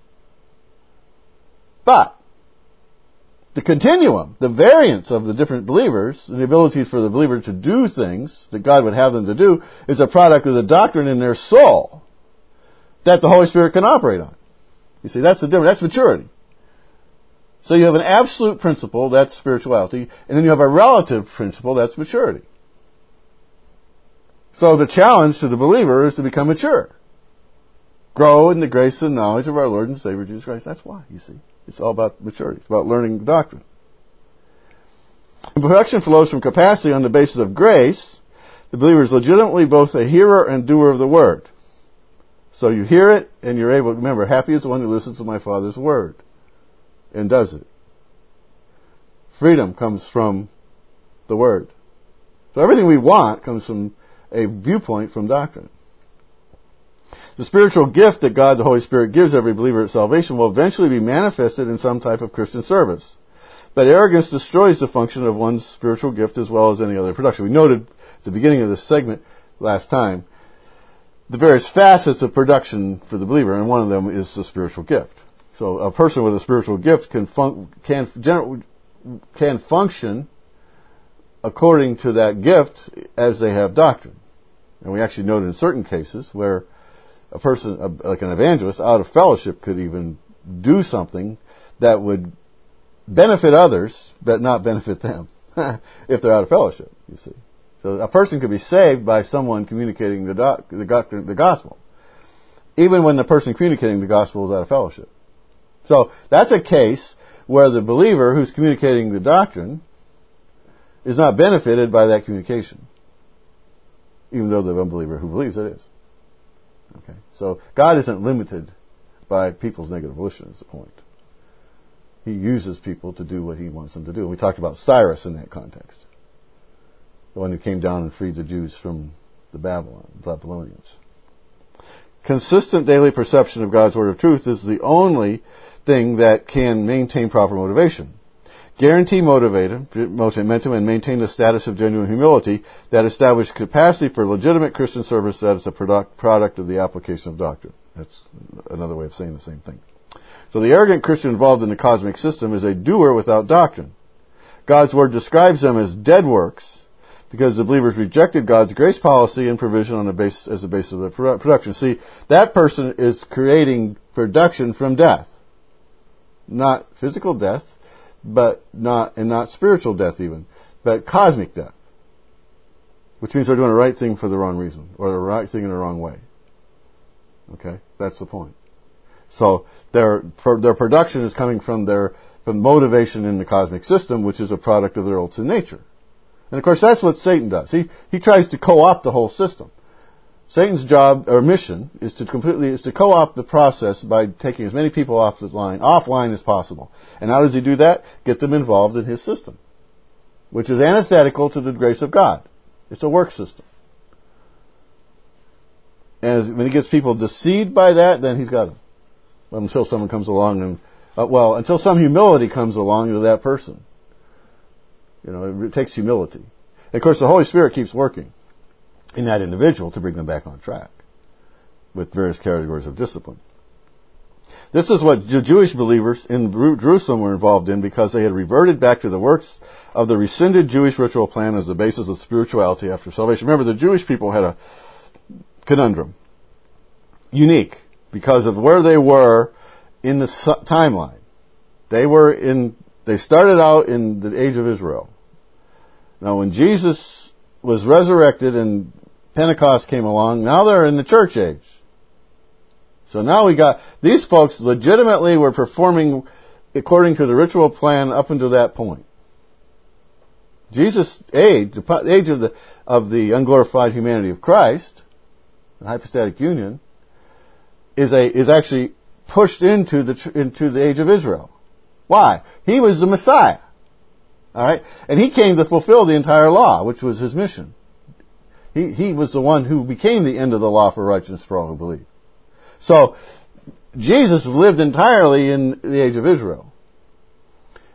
But, the continuum, the variance of the different believers, and the ability for the believer to do things that God would have them to do, is a product of the doctrine in their soul that the Holy Spirit can operate on. You see, that's the difference. That's maturity. So you have an absolute principle, that's spirituality, and then you have a relative principle, that's maturity. So the challenge to the believer is to become mature. Grow in the grace and knowledge of our Lord and Savior Jesus Christ. That's why, you see. It's all about maturity. It's about learning the doctrine. And perfection flows from capacity on the basis of grace. The believer is legitimately both a hearer and doer of the word. So you hear it, and you're able to remember, happy is the one who listens to my Father's word and does it. Freedom comes from the word. So everything we want comes from a viewpoint from doctrine. The spiritual gift that God the Holy Spirit gives every believer at salvation will eventually be manifested in some type of Christian service. But arrogance destroys the function of one's spiritual gift as well as any other production. We noted at the beginning of this segment last time the various facets of production for the believer, and one of them is the spiritual gift. So a person with a spiritual gift can function according to that gift as they have doctrine. And we actually noted in certain cases where a person, like an evangelist, out of fellowship could even do something that would benefit others, but not benefit them, if they're out of fellowship, you see. So a person could be saved by someone communicating the gospel, even when the person communicating the gospel is out of fellowship. So that's a case where the believer who's communicating the doctrine is not benefited by that communication, even though the unbeliever who believes it is. Okay, so God isn't limited by people's negative volition, is the point. He uses people to do what He wants them to do. And we talked about Cyrus in that context, the one who came down and freed the Jews from the Babylonians. Consistent daily perception of God's word of truth is the only thing that can maintain proper motivation. Guarantee momentum and maintain the status of genuine humility that establishes capacity for legitimate Christian service that is a product of the application of doctrine. That's another way of saying the same thing. So the arrogant Christian involved in the cosmic system is a doer without doctrine. God's word describes them as dead works because the believers rejected God's grace policy and provision on the basis as the basis of the production. See, that person is creating production from death. Not physical death, but not spiritual death even, but cosmic death. Which means they're doing the right thing for the wrong reason, or the right thing in the wrong way. Okay? That's the point. So their production is coming from motivation in the cosmic system, which is a product of their old sin nature. And of course that's what Satan does. He tries to co-opt the whole system. Satan's job or mission is to co-opt the process by taking as many people offline as possible. And how does he do that? Get them involved in his system, which is antithetical to the grace of God. It's a work system. And when he gets people deceived by that, then he's got them. Until someone comes along and, until some humility comes along to that person. You know, it takes humility. And of course, the Holy Spirit keeps working in that individual to bring them back on track with various categories of discipline. This is what the Jewish believers in Jerusalem were involved in because they had reverted back to the works of the rescinded Jewish ritual plan as the basis of spirituality after salvation. Remember, the Jewish people had a conundrum. Unique because of where they were in the timeline. They started out in the age of Israel. Now when Jesus was resurrected and Pentecost came along, now they're in the church age. So now these folks legitimately were performing according to the ritual plan up until that point. Jesus' age, the age of the unglorified humanity of Christ, the hypostatic union, is actually pushed into the age of Israel. Why? He was the Messiah. Alright? And he came to fulfill the entire law, which was his mission. He was the one who became the end of the law for righteousness for all who believe. So, Jesus lived entirely in the age of Israel.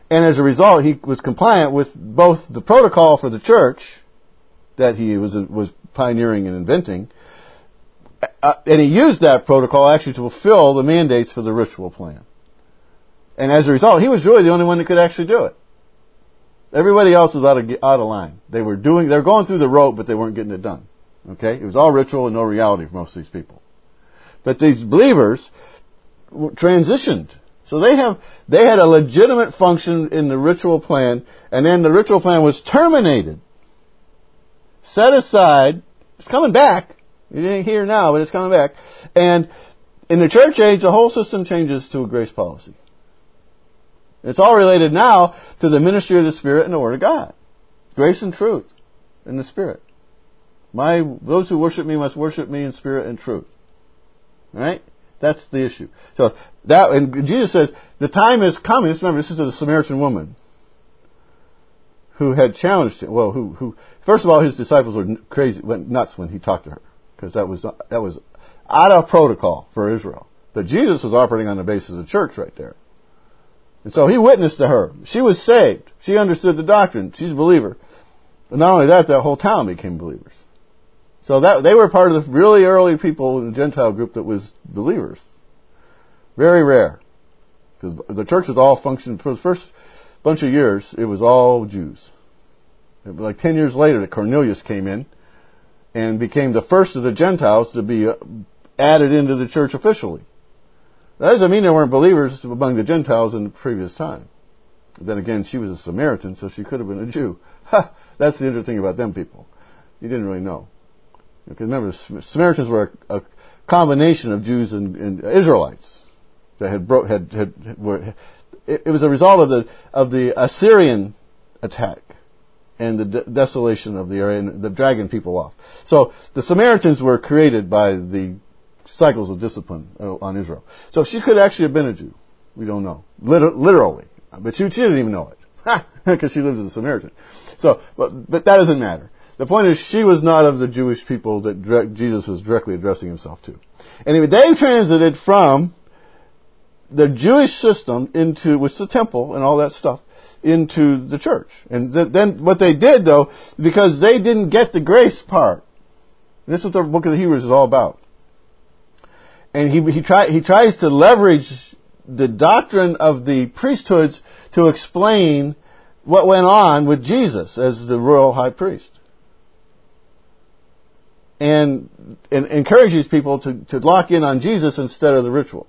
And as a result, he was compliant with both the protocol for the church that he was pioneering and inventing, and he used that protocol actually to fulfill the mandates for the ritual plan. And as a result, he was really the only one that could actually do it. Everybody else was out of line. They were going through the rote, but they weren't getting it done. Okay? It was all ritual and no reality for most of these people. But these believers transitioned. So they had a legitimate function in the ritual plan, and then the ritual plan was terminated. Set aside. It's coming back. It ain't here now, but it's coming back. And in the church age, the whole system changes to a grace policy. It's all related now to the ministry of the Spirit and the Word of God. Grace and truth in the Spirit. Those who worship me must worship me in spirit and truth. Right? That's the issue. So and Jesus says, the time is coming. Remember, this is the Samaritan woman who had challenged him. Well, who first of all, his disciples went nuts when he talked to her, because that was out of protocol for Israel. But Jesus was operating on the basis of the church right there. And so he witnessed to her. She was saved. She understood the doctrine. She's a believer. But not only that whole town became believers. So they were part of the really early people in the Gentile group that was believers. Very rare. Because the church was all functioning, for the first bunch of years, it was all Jews. Like 10 years later that Cornelius came in and became the first of the Gentiles to be added into the church officially. That doesn't mean there weren't believers among the Gentiles in the previous time. Then again, she was a Samaritan, so she could have been a Jew. That's the interesting thing about them people. You didn't really know. Because remember, Samaritans were a combination of Jews and Israelites that it was a result of the Assyrian attack and the desolation of the area and the dragging people off. So the Samaritans were created by the cycles of discipline on Israel. So she could actually have been a Jew. We don't know. Literally. But she didn't even know it. Because she lived as a Samaritan. So, but that doesn't matter. The point is, she was not of the Jewish people that Jesus was directly addressing himself to. Anyway, they transited from the Jewish system into, which is the temple and all that stuff, into the church. And then what they did, though, because they didn't get the grace part. This is what the book of the Hebrews is all about. And he tries to leverage the doctrine of the priesthoods to explain what went on with Jesus as the royal high priest. And encourages people to lock in on Jesus instead of the ritual.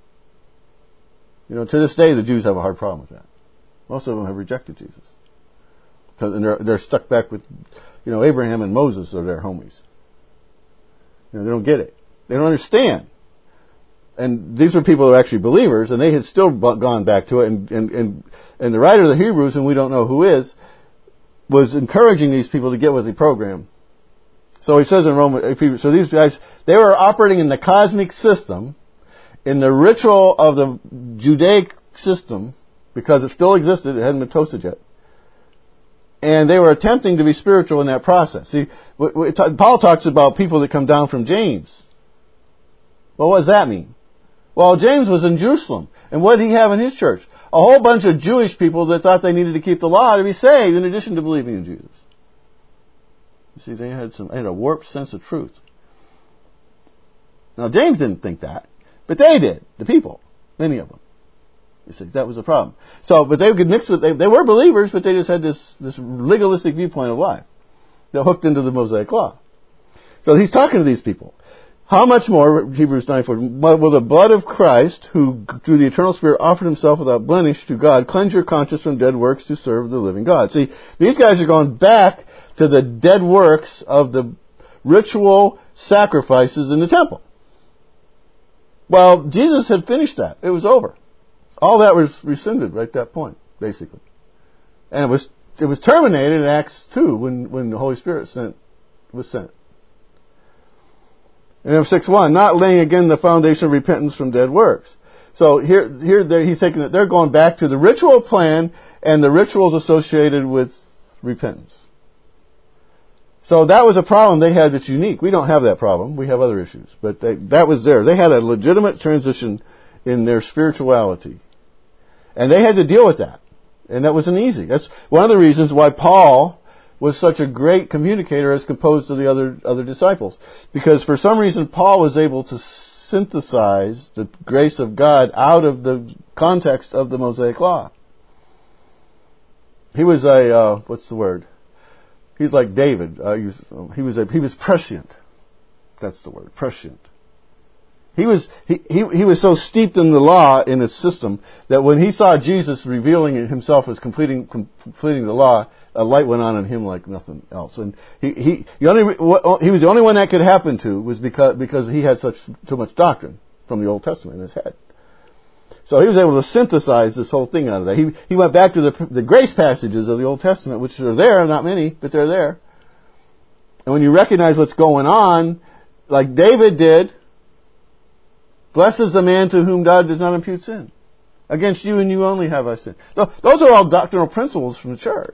To this day, the Jews have a hard problem with that. Most of them have rejected Jesus. And they're stuck back with, Abraham and Moses are their homies. They don't get it. They don't understand. And these are people who are actually believers, and they had still gone back to it. And the writer of the Hebrews, and we don't know who is, was encouraging these people to get with the program. So he says in Romans, so these guys, they were operating in the cosmic system, in the ritual of the Judaic system, because it still existed, it hadn't been toasted yet. And they were attempting to be spiritual in that process. See, Paul talks about people that come down from James. Well, what does that mean? Well, James was in Jerusalem. And what did he have in his church? A whole bunch of Jewish people that thought they needed to keep the law to be saved, in addition to believing in Jesus. You see, they had a warped sense of truth. Now, James didn't think that, but they did, the people, many of them. You see, that was the problem. So, but they could mix with, they were believers, but they just had this legalistic viewpoint of life. They're hooked into the Mosaic law. So he's talking to these people. How much more, Hebrews 9:4, will the blood of Christ, who through the eternal Spirit offered himself without blemish to God, cleanse your conscience from dead works to serve the living God? See, these guys are going back to the dead works of the ritual sacrifices in the temple. Well, Jesus had finished that. It was over. All that was rescinded right at that point, basically. And it was terminated in Acts 2 when the Holy Spirit was sent. And then 6:1, not laying again the foundation of repentance from dead works. So here he's taking it. They're going back to the ritual plan and the rituals associated with repentance. So that was a problem they had that's unique. We don't have that problem. We have other issues. But that was there. They had a legitimate transition in their spirituality. And they had to deal with that. And that wasn't easy. That's one of the reasons why Paul was such a great communicator as opposed to the other disciples. Because for some reason Paul was able to synthesize the grace of God out of the context of the Mosaic Law. He was what's the word? He's like David. He was prescient. That's the word, prescient. He was so steeped in the law, in its system, that when he saw Jesus revealing himself as completing the law, a light went on in him like nothing else. And he was the only one that could happen to was because he had so much doctrine from the Old Testament in his head. So he was able to synthesize this whole thing out of that. He went back to the grace passages of the Old Testament, which are there, not many, but they're there. And when you recognize what's going on, like David did, blessed is the man to whom God does not impute sin. Against you and you only have I sinned. Those are all doctrinal principles from the church.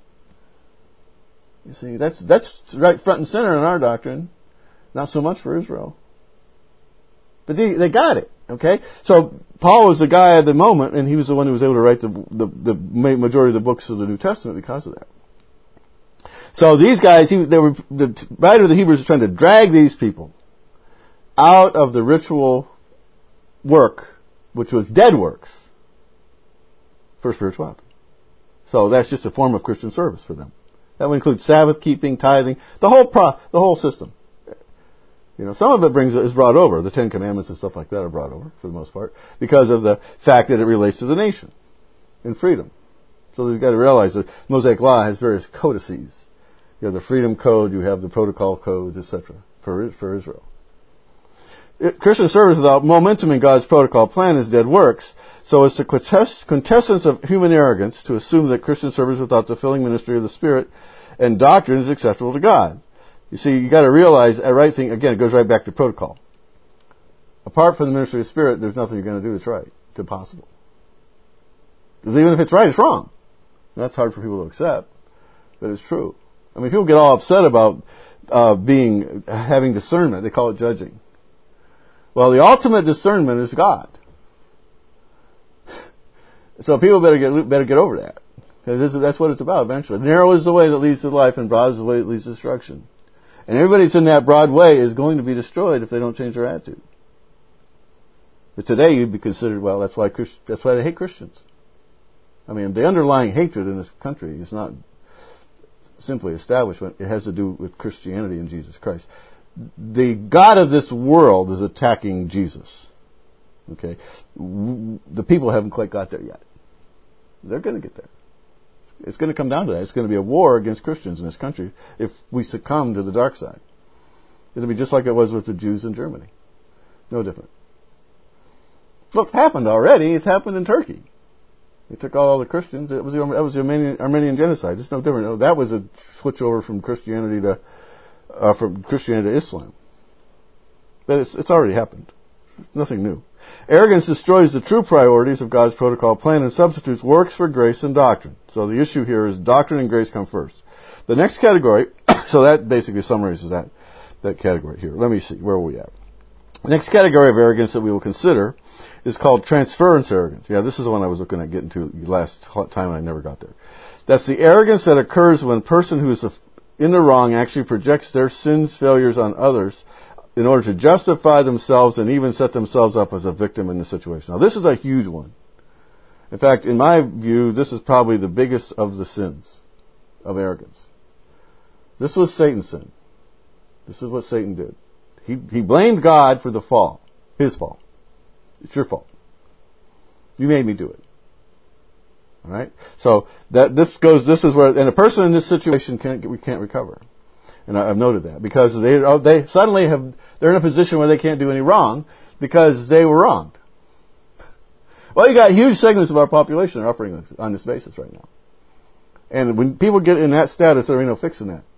You see, that's right front and center in our doctrine. Not so much for Israel. But they got it. Okay? So Paul was the guy at the moment, and he was the one who was able to write the majority of the books of the New Testament because of that. So these guys, the writer of the Hebrews was trying to drag these people out of the ritual work, which was dead works, for spirituality. So that's just a form of Christian service for them. That would include Sabbath keeping, tithing, the whole system. You know, some of it is brought over. The Ten Commandments and stuff like that are brought over for the most part because of the fact that it relates to the nation and freedom. So you've got to realize that Mosaic Law has various codices. You have the Freedom Code, you have the Protocol Codes, etc. for Israel. Christian service without momentum in God's protocol plan is dead works. So it's the quintessence of human arrogance to assume that Christian service without the filling ministry of the Spirit and doctrine is acceptable to God. You see, you got to realize a right thing, again, it goes right back to protocol. Apart from the ministry of the Spirit, there's nothing you're going to do that's right. It's impossible. Because even if it's right, it's wrong. And that's hard for people to accept, but it's true. I mean, people get all upset about having discernment. They call it judging. Well, the ultimate discernment is God. So people better get over that. That's what it's about eventually. Narrow is the way that leads to life, and broad is the way that leads to destruction. And everybody that's in that broad way is going to be destroyed if they don't change their attitude. But today you'd be considered, well, that's why they hate Christians. I mean, the underlying hatred in this country is not simply establishment. It has to do with Christianity and Jesus Christ. The God of this world is attacking Jesus. Okay? The people haven't quite got there yet. They're going to get there. It's going to come down to that. It's going to be a war against Christians in this country if we succumb to the dark side. It'll be just like it was with the Jews in Germany. No different. Look, it's happened already. It's happened in Turkey. They took all the Christians. That was the Armenian genocide. It's no different. That was a switch over from Christianity to Islam. But it's already happened. It's nothing new. Arrogance destroys the true priorities of God's protocol plan and substitutes works for grace and doctrine. So the issue here is doctrine and grace come first. The next category, so that basically summarizes that category here. Let me see, where are we at? The next category of arrogance that we will consider is called transference arrogance. Yeah, this is the one I was looking at getting to last time and I never got there. That's the arrogance that occurs when a person who is in the wrong actually projects their sins, failures on others in order to justify themselves and even set themselves up as a victim in the situation. Now, this is a huge one. In fact, in my view, this is probably the biggest of the sins of arrogance. This was Satan's sin. This is what Satan did. He blamed God for the fall. His fault. It's your fault. You made me do it. All right? So this is where, and a person in this situation can't recover. And I've noted that because they suddenly they're in a position where they can't do any wrong because they were wronged. Well, you got huge segments of our population are operating on this basis right now. And when people get in that status, there ain't no fixing that.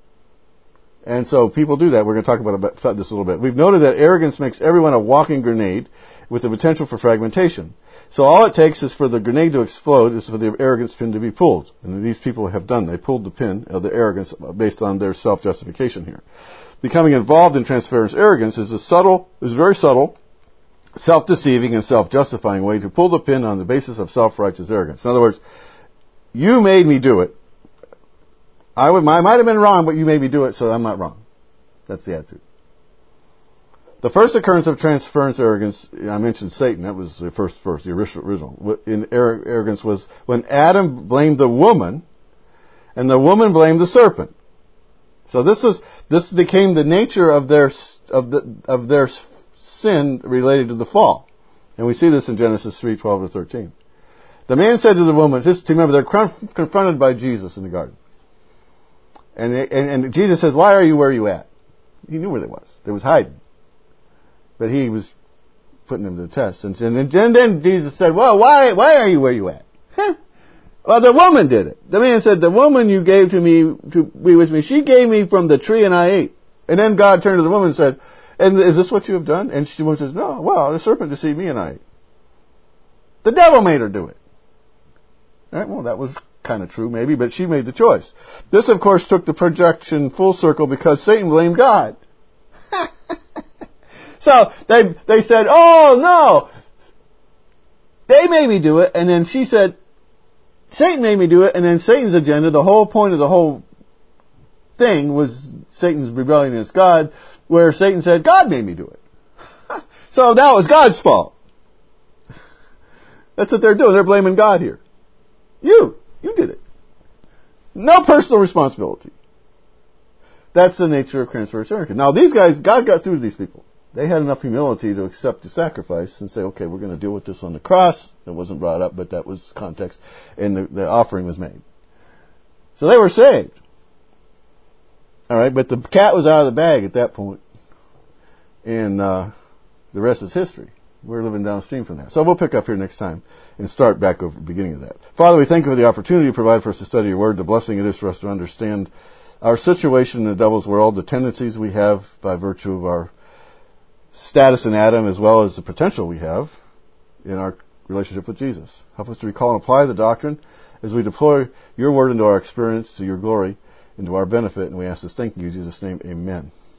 And so people do that. We're going to talk about this a little bit. We've noted that arrogance makes everyone a walking grenade with the potential for fragmentation. So all it takes is for the grenade to explode, is for the arrogance pin to be pulled. And these people have done. They pulled the pin of the arrogance based on their self-justification here. Becoming involved in transference arrogance is very subtle, self-deceiving and self-justifying way to pull the pin on the basis of self-righteous arrogance. In other words, You made me do it. I might have been wrong, but you made me do it, so I'm not wrong. That's the attitude. The first occurrence of transference arrogance, I mentioned Satan, that was the first verse, the original. In arrogance was when Adam blamed the woman, and the woman blamed the serpent. So this became the nature of their sin related to the fall. And we see this in Genesis 3:12-13. The man said to the woman, just to remember, they're confronted by Jesus in the garden. And Jesus says, why are you where you at? He knew where they was. They was hiding. But he was putting them to the test. And then Jesus said, well, why are you where you at? Well, the woman did it. The man said, the woman you gave to me to be with me, she gave me from the tree and I ate. And then God turned to the woman and said, and is this what you have done? And the woman says, no, well, the serpent deceived me and I ate. The devil made her do it. All right, well, that was kind of true maybe, but she made the choice. This, of course, took the projection full circle because Satan blamed God. So they said, oh no, they made me do it, and then she said, Satan made me do it, and then Satan's agenda, the whole point of the whole thing was Satan's rebellion against God, where Satan said, God made me do it. So that was God's fault. That's what they're doing. They're blaming God here. You did it. No personal responsibility. That's the nature of transference arrogance. Now these guys, God got through to these people. They had enough humility to accept the sacrifice and say, okay, we're going to deal with this on the cross. It wasn't brought up, but that was context. And the offering was made. So they were saved. Alright, but the cat was out of the bag at that point. And the rest is history. We're living downstream from that. So we'll pick up here next time and start back over the beginning of that. Father, we thank you for the opportunity you provide for us to study your word, the blessing it is for us to understand our situation in the devil's world, the tendencies we have by virtue of our status in Adam, as well as the potential we have in our relationship with Jesus. Help us to recall and apply the doctrine as we deploy your word into our experience to your glory and to our benefit. And we ask this thank you in Jesus' name. Amen.